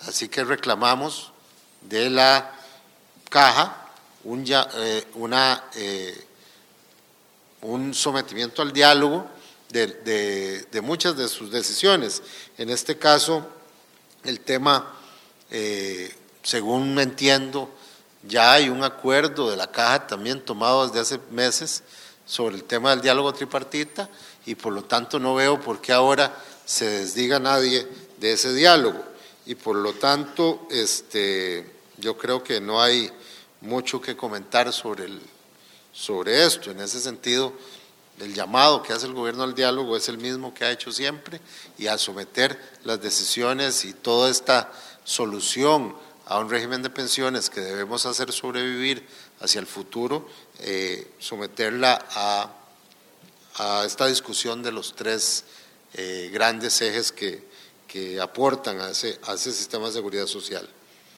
Así que reclamamos de la Caja un sometimiento al diálogo de muchas de sus decisiones. En este caso, el tema, según entiendo, ya hay un acuerdo de la Caja también tomado desde hace meses sobre el tema del diálogo tripartita y por lo tanto no veo por qué ahora se desdiga nadie de ese diálogo. Y por lo tanto, yo creo que no hay mucho que comentar sobre esto. En ese sentido, el llamado que hace el gobierno al diálogo es el mismo que ha hecho siempre y a someter las decisiones y toda esta solución a un régimen de pensiones que debemos hacer sobrevivir hacia el futuro, someterla a esta discusión de los tres grandes ejes que aportan a ese sistema de seguridad social.